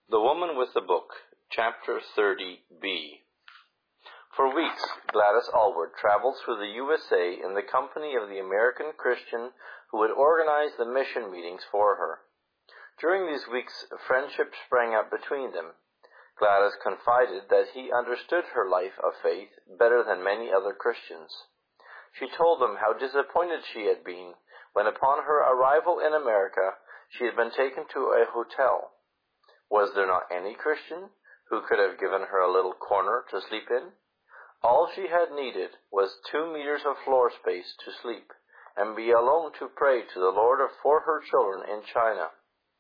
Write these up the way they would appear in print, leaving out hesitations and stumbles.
The Woman with the Book, Chapter 30b. For weeks, Gladys Aylward traveled through the USA in the company of the American Christian who had organized the mission meetings for her. During these weeks, friendship sprang up between them. Gladys confided that he understood her life of faith better than many other Christians. She told him how disappointed she had been when, upon her arrival in America, she had been taken to a hotel. Was there not any Christian who could have given her a little corner to sleep in? All she had needed was 2 meters of floor space to sleep and be alone to pray to the Lord for her children in China.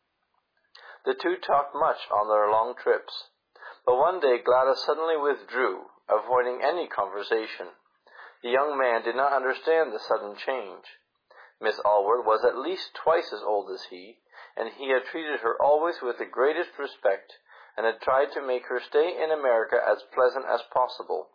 The two talked much on their long trips, but one day Gladys suddenly withdrew, avoiding any conversation. The young man did not understand the sudden change. Miss Aylward was at least twice as old as he, and he had treated her always with the greatest respect and had tried to make her stay in America as pleasant as possible.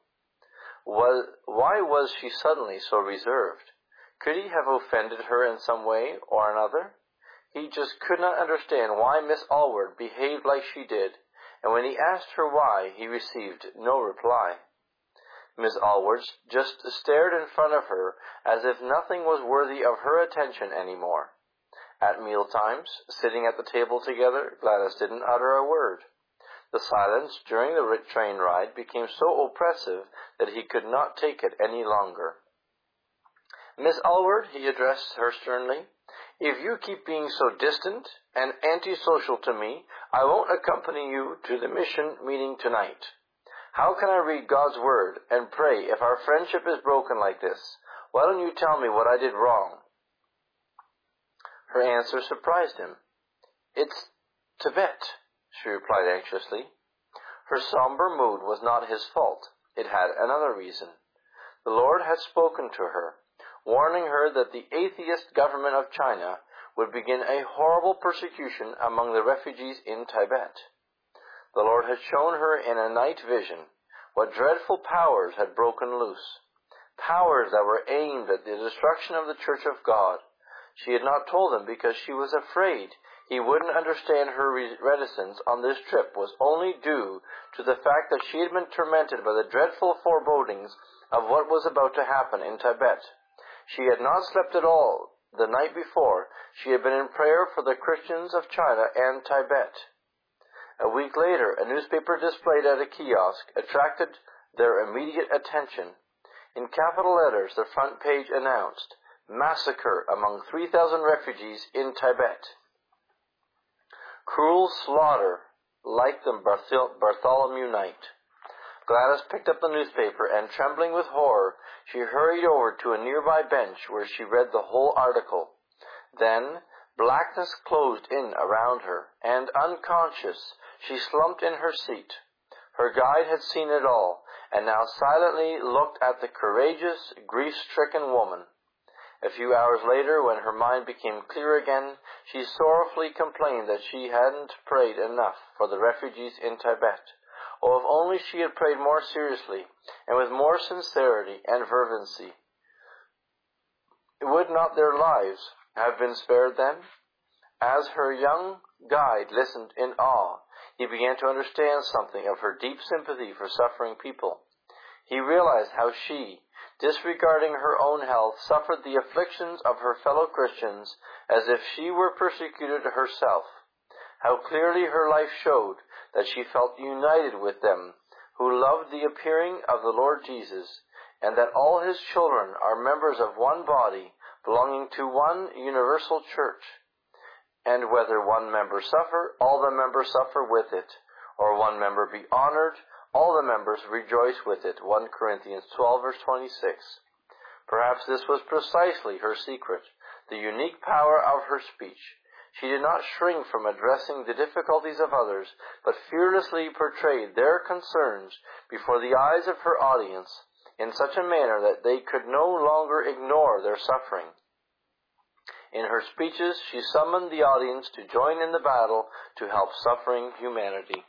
Why was she suddenly so reserved? Could he have offended her in some way or another? He just could not understand why Miss Aylward behaved like she did, and when he asked her why, he received no reply. Miss Aylward just stared in front of her as if nothing was worthy of her attention any more. At meal times, sitting at the table together, Gladys didn't utter a word. The silence during the train ride became so oppressive that he could not take it any longer. Miss Aylward, he addressed her sternly, if you keep being so distant and antisocial to me, I won't accompany you to the mission meeting tonight. How can I read God's Word and pray if our friendship is broken like this? Why don't you tell me what I did wrong? Her answer surprised him. It's Tibet, she replied anxiously. Her somber mood was not his fault. It had another reason. The Lord had spoken to her, warning her that the atheist government of China would begin a horrible persecution among the refugees in Tibet. The Lord had shown her in a night vision what dreadful powers had broken loose, powers that were aimed at the destruction of the Church of God. She had not told him because she was afraid he wouldn't understand her reticence on this trip was only due to the fact that she had been tormented by the dreadful forebodings of what was about to happen in Tibet. She had not slept at all the night before. She had been in prayer for the Christians of China and Tibet. A week later, a newspaper displayed at a kiosk attracted their immediate attention. In capital letters, the front page announced, Massacre among 3,000 refugees in Tibet. Cruel slaughter like the Bartholomew night. Gladys picked up the newspaper and, trembling with horror, she hurried over to a nearby bench where she read the whole article. Then, blackness closed in around her, and unconscious, she slumped in her seat. Her guide had seen it all, and now silently looked at the courageous, grief-stricken woman. A few hours later, when her mind became clear again, she sorrowfully complained that she hadn't prayed enough for the refugees in Tibet. Oh, if only she had prayed more seriously, and with more sincerity and fervency. Would not their lives have been spared then? As her young guide listened in awe, he began to understand something of her deep sympathy for suffering people. He realized how she, disregarding her own health, suffered the afflictions of her fellow Christians as if she were persecuted herself. How clearly her life showed that she felt united with them who loved the appearing of the Lord Jesus, and that all his children are members of one body belonging to one universal church. And whether one member suffer, all the members suffer with it, or one member be honored, all the members rejoice with it. 1 Corinthians 12, verse 26. Perhaps this was precisely her secret, the unique power of her speech. She did not shrink from addressing the difficulties of others, but fearlessly portrayed their concerns before the eyes of her audience in such a manner that they could no longer ignore their suffering. In her speeches, she summoned the audience to join in the battle to help suffering humanity.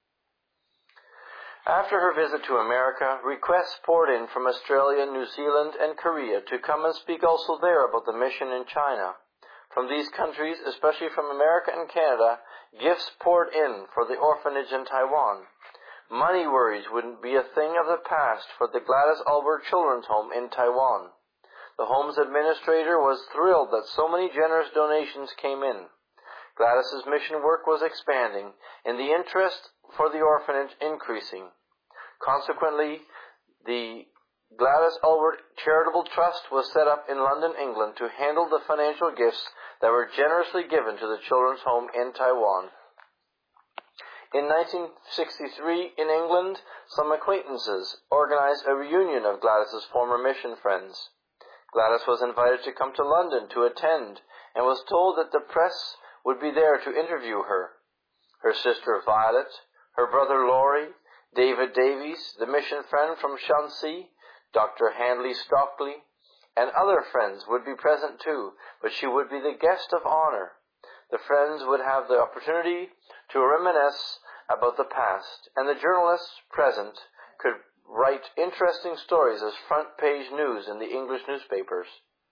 After her visit to America, requests poured in from Australia, New Zealand, and Korea to come and speak also there about the mission in China. From these countries, especially from America and Canada, gifts poured in for the orphanage in Taiwan. Money worries wouldn't be a thing of the past for the Gladys Aylward Children's Home in Taiwan. The home's administrator was thrilled that so many generous donations came in. Gladys's mission work was expanding, and the interest for the orphanage increasing. Consequently, the Gladys Aylward Charitable Trust was set up in London, England, to handle the financial gifts that were generously given to the Children's Home in Taiwan. In 1963, in England, some acquaintances organized a reunion of Gladys's former mission friends. Gladys was invited to come to London to attend, and was told that the press would be there to interview her. Her sister Violet, her brother Laurie, David Davies, the mission friend from Swansea, Dr. Handley Stockley, and other friends would be present too, but she would be the guest of honor. The friends would have the opportunity to reminisce about the past, and the journalists present could write interesting stories as front-page news in the English newspapers.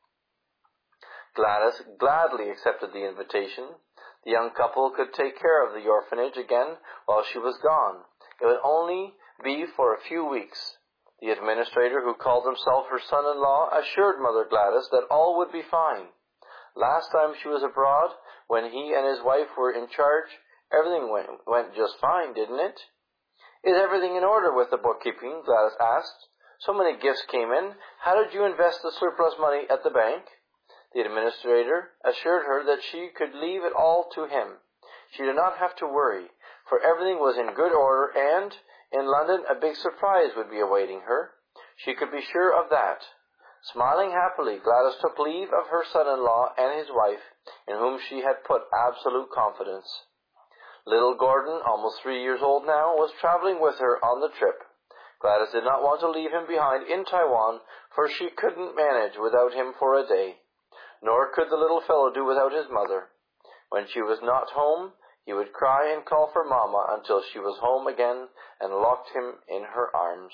Gladys gladly accepted the invitation. The young couple could take care of the orphanage again while she was gone. It would only be for a few weeks. The administrator, who called himself her son-in-law, assured Mother Gladys that all would be fine. Last time she was abroad, when he and his wife were in charge, everything went just fine, didn't it? Is everything in order with the bookkeeping? Gladys asked. So many gifts came in. How did you invest the surplus money at the bank? The administrator assured her that she could leave it all to him. She did not have to worry, for everything was in good order, and in London a big surprise would be awaiting her. She could be sure of that. Smiling happily, Gladys took leave of her son-in-law and his wife, in whom she had put absolute confidence. Little Gordon, almost 3 years old now, was traveling with her on the trip. Gladys did not want to leave him behind in Taiwan, for she couldn't manage without him for a day. Nor could the little fellow do without his mother. When she was not home, he would cry and call for Mama until she was home again and locked him in her arms.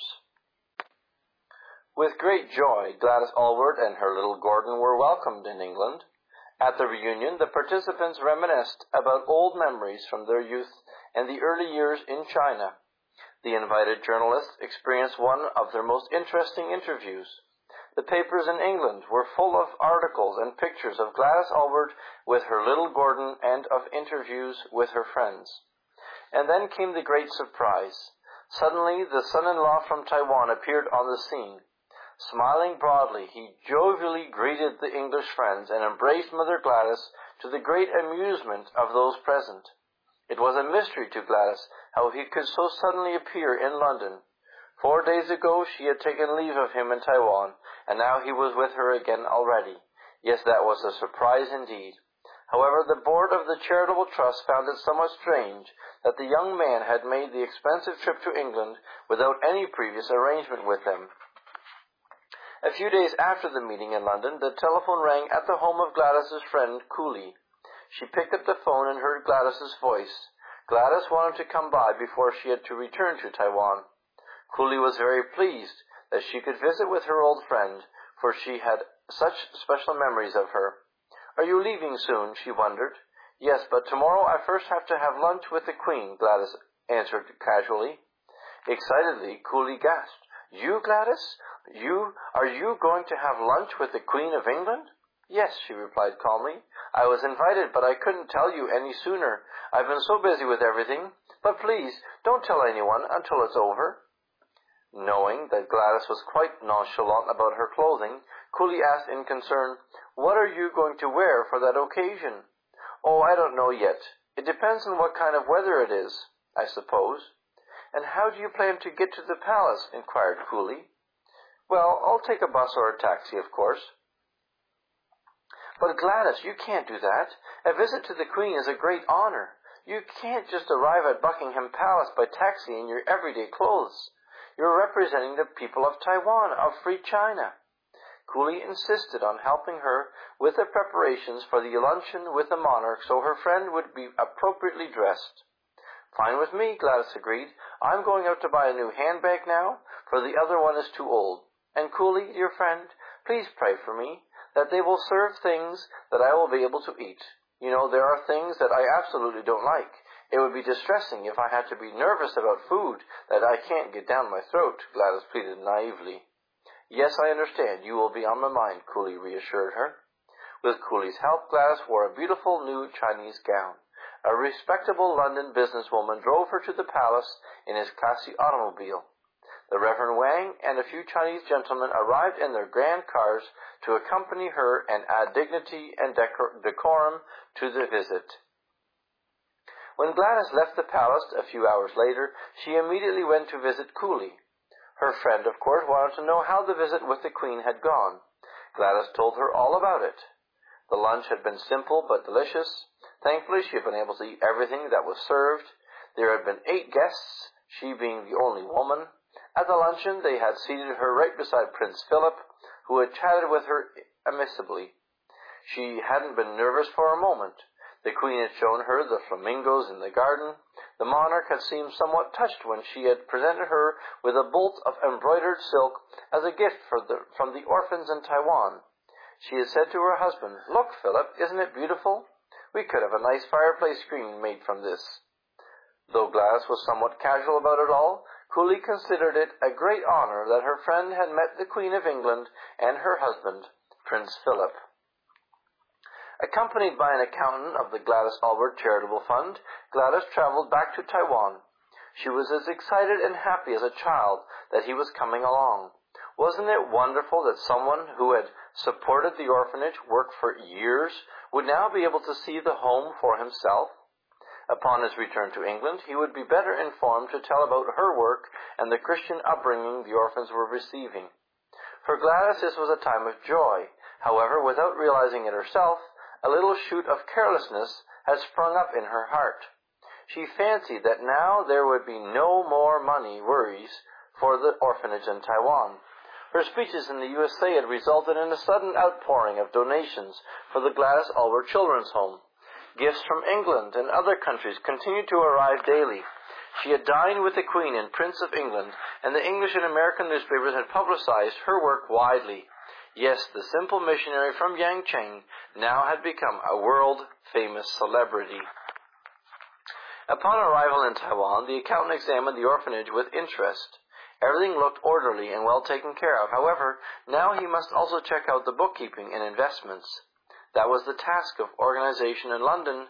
With great joy, Gladys Aylward and her little Gordon were welcomed in England. At the reunion, the participants reminisced about old memories from their youth and the early years in China. The invited journalists experienced one of their most interesting interviews. The papers in England were full of articles and pictures of Gladys Aylward with her little Gordon and of interviews with her friends. And then came the great surprise. Suddenly, the son-in-law from Taiwan appeared on the scene. Smiling broadly, he jovially greeted the English friends and embraced Mother Gladys, to the great amusement of those present. It was a mystery to Gladys how he could so suddenly appear in London. 4 days ago she had taken leave of him in Taiwan, and now he was with her again already. Yes, that was a surprise indeed. However, the board of the charitable trust found it somewhat strange that the young man had made the expensive trip to England without any previous arrangement with them. A few days after the meeting in London, the telephone rang at the home of Gladys's friend, Cooley. She picked up the phone and heard Gladys's voice. Gladys wanted to come by before she had to return to Taiwan. Cooley was very pleased that she could visit with her old friend, for she had such special memories of her. Are you leaving soon? She wondered. Yes, but tomorrow I first have to have lunch with the Queen, Gladys answered casually. Excitedly, Cooley gasped. You, Gladys? Are you going to have lunch with the Queen of England? Yes, she replied calmly. I was invited, but I couldn't tell you any sooner. I've been so busy with everything. But please, don't tell anyone until it's over. Knowing that Gladys was quite nonchalant about her clothing, Cooley asked in concern, What are you going to wear for that occasion? Oh, I don't know yet. It depends on what kind of weather it is, I suppose. And how do you plan to get to the palace? Inquired Cooley. Well, I'll take a bus or a taxi, of course. But Gladys, you can't do that. A visit to the Queen is a great honor. You can't just arrive at Buckingham Palace by taxi in your everyday clothes. You're representing the people of Taiwan, of Free China. Cooley insisted on helping her with the preparations for the luncheon with the monarch so her friend would be appropriately dressed. Fine with me, Gladys agreed. I'm going out to buy a new handbag now, for the other one is too old. And Cooley, dear friend, please pray for me, that they will serve things that I will be able to eat. You know, there are things that I absolutely don't like. It would be distressing if I had to be nervous about food that I can't get down my throat, Gladys pleaded naively. Yes, I understand. You will be on my mind, Cooley reassured her. With Cooley's help, Gladys wore a beautiful new Chinese gown. A respectable London businesswoman drove her to the palace in his classy automobile. The Reverend Wang and a few Chinese gentlemen arrived in their grand cars to accompany her and add dignity and decorum to the visit. When Gladys left the palace a few hours later, she immediately went to visit Cooley. Her friend, of course, wanted to know how the visit with the Queen had gone. Gladys told her all about it. The lunch had been simple but delicious. Thankfully, she had been able to eat everything that was served. There had been 8 guests, she being the only woman. At the luncheon, they had seated her right beside Prince Philip, who had chatted with her amicably. She hadn't been nervous for a moment. The Queen had shown her the flamingos in the garden. The monarch had seemed somewhat touched when she had presented her with a bolt of embroidered silk as a gift from the orphans in Taiwan. She had said to her husband, "Look, Philip, isn't it beautiful? We could have a nice fireplace screen made from this." Though Gladys was somewhat casual about it all, Cooley considered it a great honor that her friend had met the Queen of England and her husband, Prince Philip. Accompanied by an accountant of the Gladys Aylward Charitable Fund, Gladys traveled back to Taiwan. She was as excited and happy as a child that he was coming along. Wasn't it wonderful that someone who had supported the orphanage work for years would now be able to see the home for himself? Upon his return to England, he would be better informed to tell about her work and the Christian upbringing the orphans were receiving. For Gladys, this was a time of joy. However, without realizing it herself, a little shoot of carelessness had sprung up in her heart. She fancied that now there would be no more money worries for the orphanage in Taiwan. Her speeches in the USA had resulted in a sudden outpouring of donations for the Gladys Aylward Children's Home. Gifts from England and other countries continued to arrive daily. She had dined with the Queen and Prince of England, and the English and American newspapers had publicized her work widely. Yes, the simple missionary from Yangcheng now had become a world-famous celebrity. Upon arrival in Taiwan, the accountant examined the orphanage with interest. Everything looked orderly and well taken care of. However, now he must also check out the bookkeeping and investments. That was the task the organization in London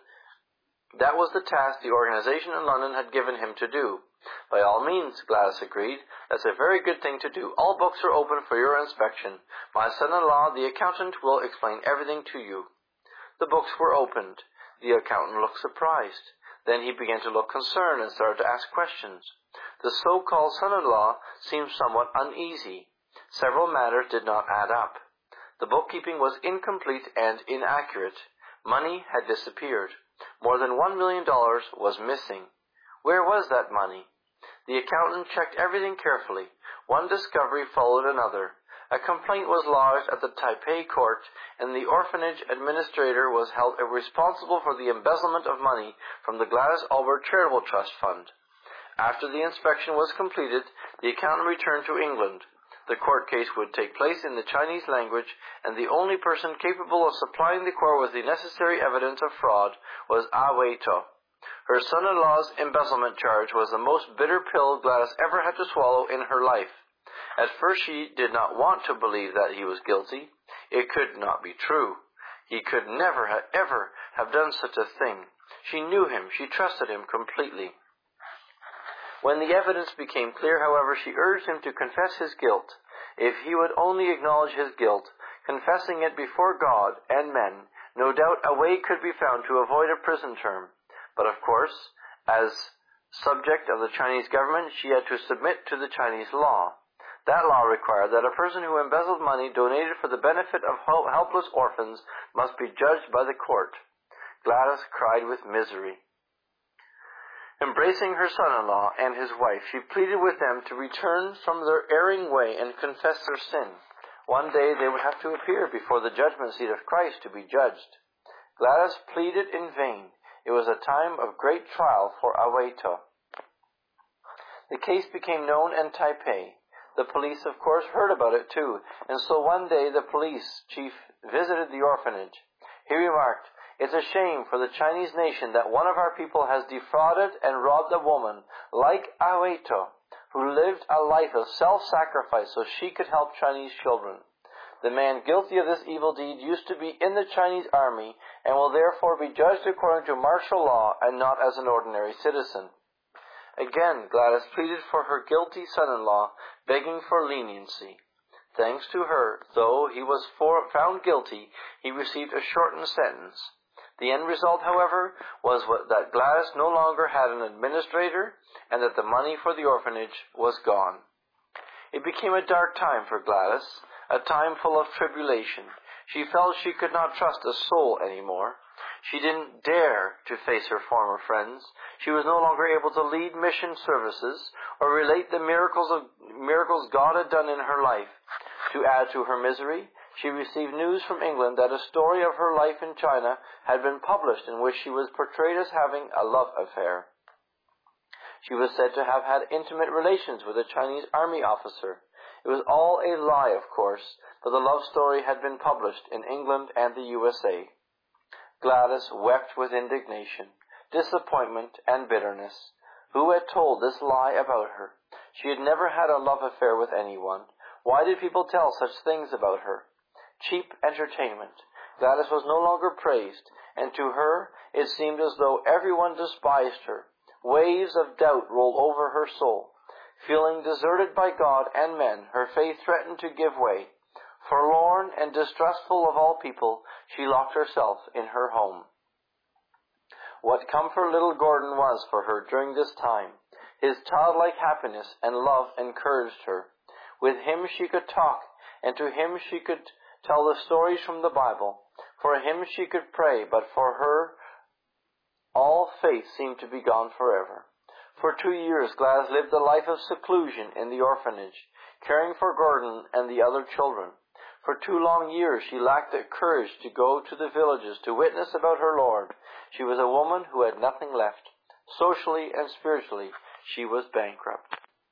had given him to do. By all means, Gladys agreed. That's a very good thing to do. All books are open for your inspection. My son-in-law, the accountant, will explain everything to you. The books were opened. The accountant looked surprised. Then he began to look concerned and started to ask questions. The so-called son-in-law seemed somewhat uneasy. Several matters did not add up. The bookkeeping was incomplete and inaccurate. Money had disappeared. More than $1 million was missing. Where was that money? The accountant checked everything carefully. One discovery followed another. A complaint was lodged at the Taipei court, and the orphanage administrator was held responsible for the embezzlement of money from the Gladys Aylward Charitable Trust Fund. After the inspection was completed, the accountant returned to England. The court case would take place in the Chinese language, and the only person capable of supplying the court with the necessary evidence of fraud was Wei To. Her son-in-law's embezzlement charge was the most bitter pill Gladys ever had to swallow in her life. At first she did not want to believe that he was guilty. It could not be true. He could never ever have done such a thing. She knew him. She trusted him completely. When the evidence became clear, however, she urged him to confess his guilt. If he would only acknowledge his guilt, confessing it before God and men, no doubt a way could be found to avoid a prison term. But of course, as subject of the Chinese government, she had to submit to the Chinese law. That law required that a person who embezzled money donated for the benefit of helpless orphans must be judged by the court. Gladys cried with misery. Embracing her son-in-law and his wife, she pleaded with them to return from their erring way and confess their sin. One day they would have to appear before the judgment seat of Christ to be judged. Gladys pleaded in vain. It was a time of great trial for Wei To. The case became known in Taipei. The police, of course, heard about it too, and so one day the police chief visited the orphanage. He remarked, "It's a shame for the Chinese nation that one of our people has defrauded and robbed a woman like Aweito, who lived a life of self-sacrifice so she could help Chinese children. The man guilty of this evil deed used to be in the Chinese army and will therefore be judged according to martial law and not as an ordinary citizen." Again, Gladys pleaded for her guilty son-in-law, begging for leniency. Thanks to her, though he was found guilty, he received a shortened sentence. The end result, however, was that Gladys no longer had an administrator and that the money for the orphanage was gone. It became a dark time for Gladys, a time full of tribulation. She felt she could not trust a soul anymore. She didn't dare to face her former friends. She was no longer able to lead mission services or relate the miracles God had done in her life. To add to her misery, she received news from England that a story of her life in China had been published in which she was portrayed as having a love affair. She was said to have had intimate relations with a Chinese army officer. It was all a lie, of course, but the love story had been published in England and the USA. Gladys wept with indignation, disappointment, and bitterness. Who had told this lie about her? She had never had a love affair with anyone. Why did people tell such things about her? Cheap entertainment. Gladys was no longer praised, and to her it seemed as though everyone despised her. Waves of doubt rolled over her soul. Feeling deserted by God and men, her faith threatened to give way. Forlorn and distrustful of all people, she locked herself in her home. What comfort little Gordon was for her during this time. His childlike happiness and love encouraged her. With him she could talk, and to him she could tell the stories from the Bible. For him she could pray, but for her all faith seemed to be gone forever. For 2 years Gladys lived a life of seclusion in the orphanage, caring for Gordon and the other children. For 2 long years she lacked the courage to go to the villages to witness about her Lord. She was a woman who had nothing left. Socially and spiritually, she was bankrupt.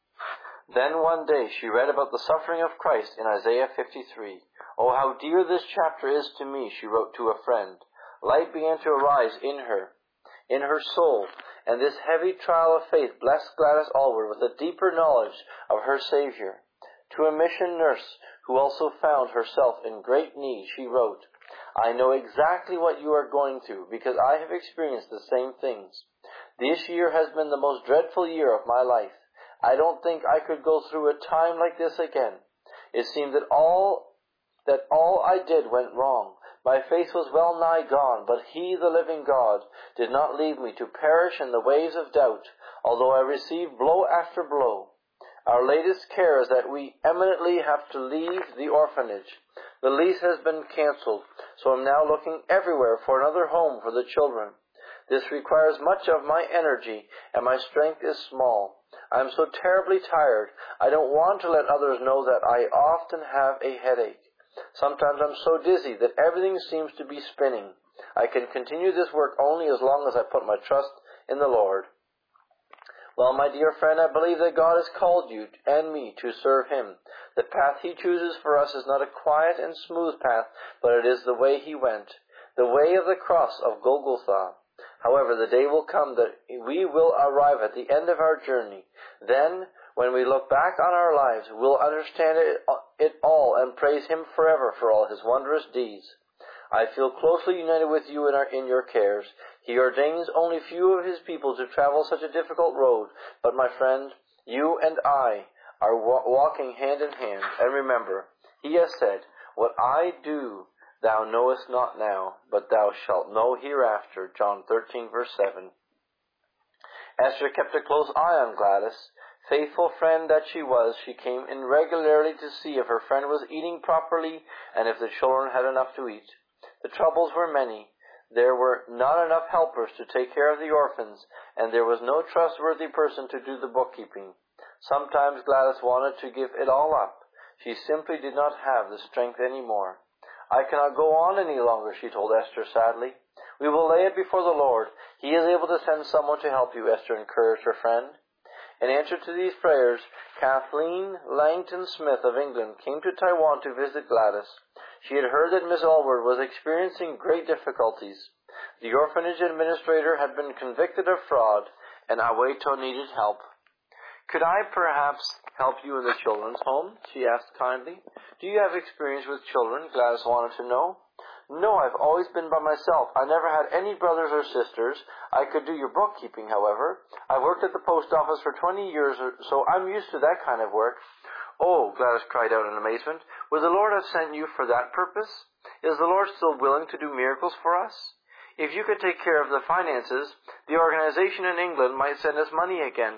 Then one day she read about the suffering of Christ in Isaiah 53. "Oh, how dear this chapter is to me," she wrote to a friend. Light began to arise in her soul, and this heavy trial of faith blessed Gladys Aylward with a deeper knowledge of her Savior. To a mission nurse who also found herself in great need, she wrote, "I know exactly what you are going through because I have experienced the same things. This year has been the most dreadful year of my life. I don't think I could go through a time like this again. It seemed that all I did went wrong. My faith was well nigh gone, but He, the living God, did not leave me to perish in the waves of doubt, although I received blow after blow. Our latest care is that we imminently have to leave the orphanage. The lease has been cancelled, so I'm now looking everywhere for another home for the children. This requires much of my energy, and my strength is small. I am so terribly tired, I don't want to let others know that I often have a headache. Sometimes I'm so dizzy that everything seems to be spinning. I can continue this work only as long as I put my trust in the Lord. Well, my dear friend, I believe that God has called you and me to serve Him. The path He chooses for us is not a quiet and smooth path, but it is the way He went, the way of the cross of Golgotha. However, the day will come that we will arrive at the end of our journey. Then, when we look back on our lives, we'll understand it all and praise Him forever for all His wondrous deeds. I feel closely united with you in your cares. He ordains only few of His people to travel such a difficult road, but my friend, you and I are walking hand in hand. And remember, He has said, "What I do thou knowest not now, but thou shalt know hereafter." John 13, verse 7. Esther kept a close eye on Gladys. Faithful friend that she was, she came in regularly to see if her friend was eating properly and if the children had enough to eat. The troubles were many. There were not enough helpers to take care of the orphans, and there was no trustworthy person to do the bookkeeping. Sometimes Gladys wanted to give it all up. She simply did not have the strength anymore. "I cannot go on any longer," she told Esther sadly. "We will lay it before the Lord. He is able to send someone to help you," Esther encouraged her friend. In answer to these prayers, Kathleen Langton Smith of England came to Taiwan to visit Gladys. She had heard that Miss Aylward was experiencing great difficulties. The orphanage administrator had been convicted of fraud, and Aweto needed help. "Could I perhaps help you in the children's home?" she asked kindly. "Do you have experience with children?" Gladys wanted to know. "No, I've always been by myself. I never had any brothers or sisters. I could do your bookkeeping, however. I've worked at the post office for 20 years, so I'm used to that kind of work." "Oh," Gladys cried out in amazement, "would the Lord have sent you for that purpose? Is the Lord still willing to do miracles for us? If you could take care of the finances, the organization in England might send us money again."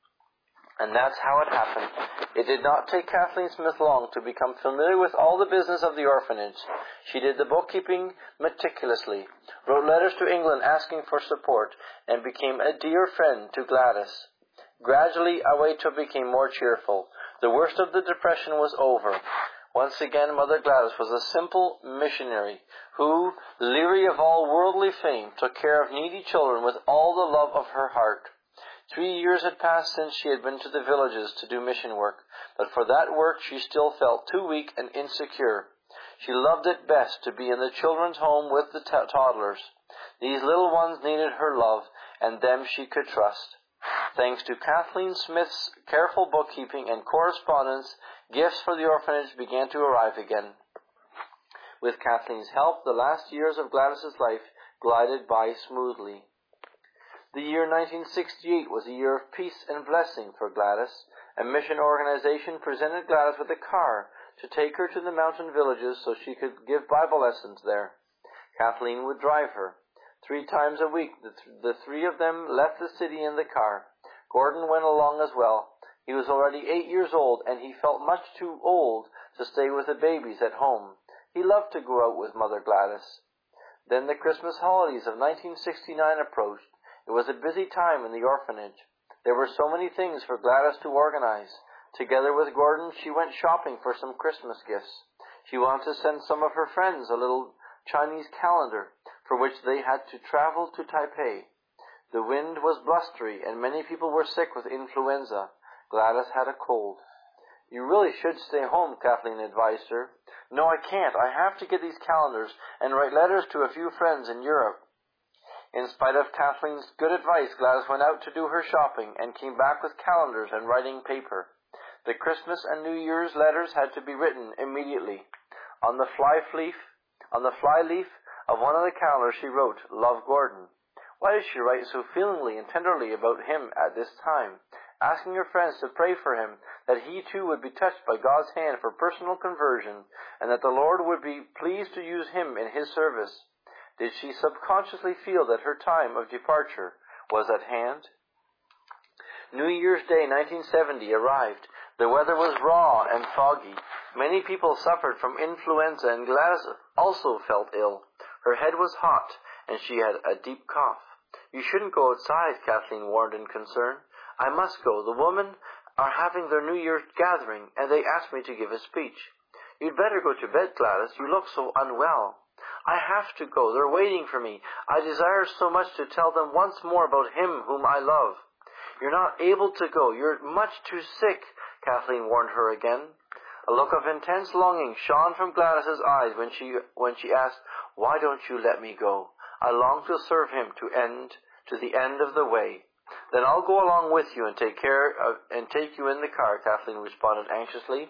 And that's how it happened. It did not take Kathleen Smith long to become familiar with all the business of the orphanage. She did the bookkeeping meticulously, wrote letters to England asking for support, and became a dear friend to Gladys. Gradually, Aweto became more cheerful. The worst of the depression was over. Once again, Mother Gladys was a simple missionary who, leery of all worldly fame, took care of needy children with all the love of her heart. 3 years had passed since she had been to the villages to do mission work, but for that work she still felt too weak and insecure. She loved it best to be in the children's home with the toddlers. These little ones needed her love, and them she could trust. Thanks to Kathleen Smith's careful bookkeeping and correspondence, gifts for the orphanage began to arrive again. With Kathleen's help, the last years of Gladys's life glided by smoothly. The year 1968 was a year of peace and blessing for Gladys. A mission organization presented Gladys with a car to take her to the mountain villages so she could give Bible lessons there. Kathleen would drive her. 3 times a week, the three of them left the city in the car. Gordon went along as well. He was already 8 years old, and he felt much too old to stay with the babies at home. He loved to go out with Mother Gladys. Then the Christmas holidays of 1969 approached. It was a busy time in the orphanage. There were so many things for Gladys to organize. Together with Gordon, she went shopping for some Christmas gifts. She wanted to send some of her friends a little Chinese calendar, for which they had to travel to Taipei. The wind was blustery, and many people were sick with influenza. Gladys had a cold. "You really should stay home," Kathleen advised her. "No, I can't. I have to get these calendars and write letters to a few friends in Europe." In spite of Kathleen's good advice, Gladys went out to do her shopping and came back with calendars and writing paper. The Christmas and New Year's letters had to be written immediately. On the flyleaf of one of the calendars she wrote, "Love Gordon." Why did she write so feelingly and tenderly about him at this time, asking her friends to pray for him, that he too would be touched by God's hand for personal conversion, and that the Lord would be pleased to use him in his service? Did she subconsciously feel that her time of departure was at hand? New Year's Day 1970 arrived. The weather was raw and foggy. Many people suffered from influenza, and Gladys also felt ill. Her head was hot, and she had a deep cough. "You shouldn't go outside," Kathleen warned in concern. "I must go. The women are having their New Year's gathering, and they asked me to give a speech." "You'd better go to bed, Gladys. You look so unwell." "I have to go. They're waiting for me. I desire so much to tell them once more about him whom I love." "You're not able to go. You're much too sick," Kathleen warned her again. A look of intense longing shone from Gladys's eyes when she asked, "Why don't you let me go? I long to serve him to the end of the way." "Then I'll go along with you and take you in the car," Kathleen responded anxiously.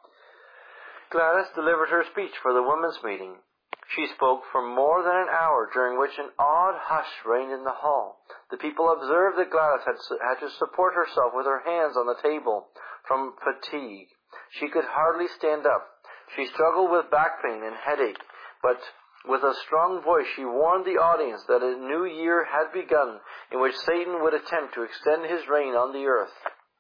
Gladys delivered her speech for the women's meeting. She spoke for more than an hour, during which an odd hush reigned in the hall. The people observed that Gladys had to support herself with her hands on the table from fatigue. She could hardly stand up. She struggled with back pain and headache, but with a strong voice she warned the audience that a new year had begun in which Satan would attempt to extend his reign on the earth.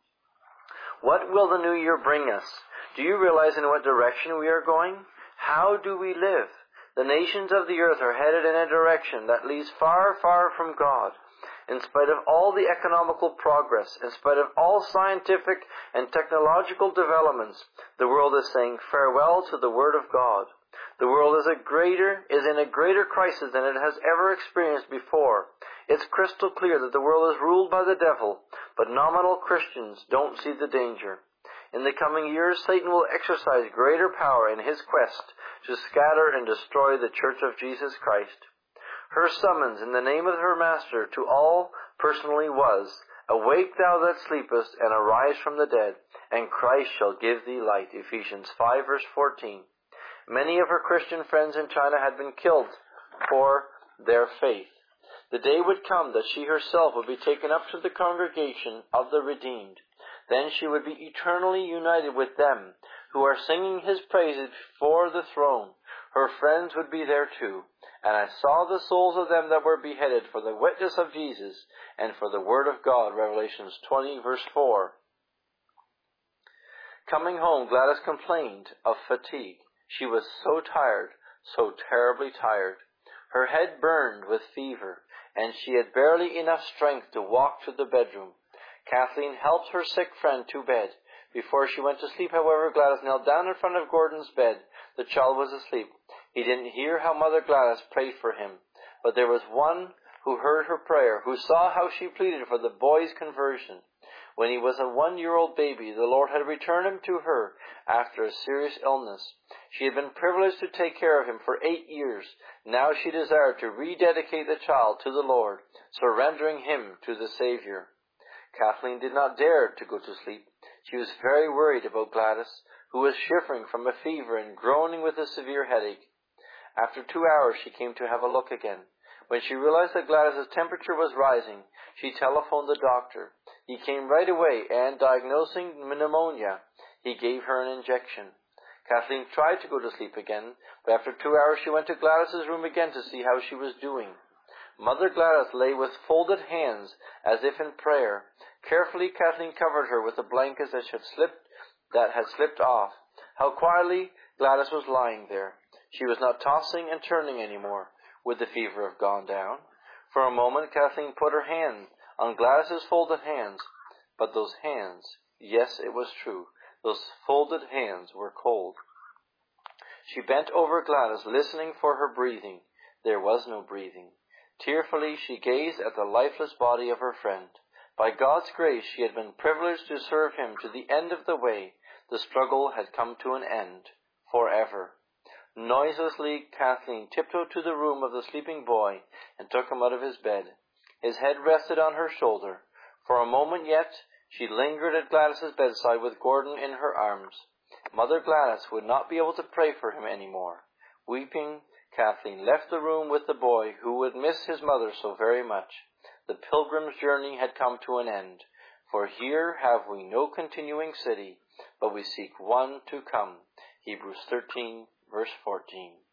What will the new year bring us? Do you realize in what direction we are going? How do we live? The nations of the earth are headed in a direction that leads far, far from God. In spite of all the economical progress, in spite of all scientific and technological developments, the world is saying farewell to the Word of God. The world is in a greater crisis than it has ever experienced before. It's crystal clear that the world is ruled by the devil. but nominal Christians don't see the danger. In the coming years, Satan will exercise greater power in his quest to scatter and destroy the Church of Jesus Christ. Her summons in the name of her Master to all personally was, "Awake thou that sleepest, and arise from the dead, and Christ shall give thee light." Ephesians 5 verse 14. Many of her Christian friends in China had been killed for their faith. The day would come that she herself would be taken up to the congregation of the redeemed. Then she would be eternally united with them who are singing his praises before the throne. Her friends would be there too. "And I saw the souls of them that were beheaded for the witness of Jesus and for the word of God." Revelations 20 verse 4. Coming home, Gladys complained of fatigue. She was so tired, so terribly tired. Her head burned with fever, and she had barely enough strength to walk to the bedroom. Kathleen helped her sick friend to bed. Before she went to sleep, however, Gladys knelt down in front of Gordon's bed. The child was asleep. He didn't hear how Mother Gladys prayed for him, but there was one who heard her prayer, who saw how she pleaded for the boy's conversion. When he was a 1-year-old baby, the Lord had returned him to her after a serious illness. She had been privileged to take care of him for 8 years. Now she desired to rededicate the child to the Lord, surrendering him to the Savior. Kathleen did not dare to go to sleep. She was very worried about Gladys, who was shivering from a fever and groaning with a severe headache. After 2 hours, she came to have a look again. When she realized that Gladys's temperature was rising, she telephoned the doctor. He came right away, and diagnosing pneumonia, he gave her an injection. Kathleen tried to go to sleep again, but after 2 hours she went to Gladys's room again to see how she was doing. Mother Gladys lay with folded hands as if in prayer. Carefully, Kathleen covered her with the blankets that had slipped off. How quietly Gladys was lying there. She was not tossing and turning anymore. Would the fever have gone down? For a moment, Kathleen put her hand on Gladys's folded hands. But those hands, yes, it was true, those folded hands were cold. She bent over Gladys, listening for her breathing. There was no breathing. Tearfully, she gazed at the lifeless body of her friend. By God's grace, she had been privileged to serve him to the end of the way. The struggle had come to an end, forever. Noiselessly, Kathleen tiptoed to the room of the sleeping boy and took him out of his bed. His head rested on her shoulder. For a moment yet, she lingered at Gladys's bedside with Gordon in her arms. Mother Gladys would not be able to pray for him any more. Weeping, Kathleen left the room with the boy, who would miss his mother so very much. The pilgrim's journey had come to an end. For here have we no continuing city, but we seek one to come. Hebrews 13, verse 14.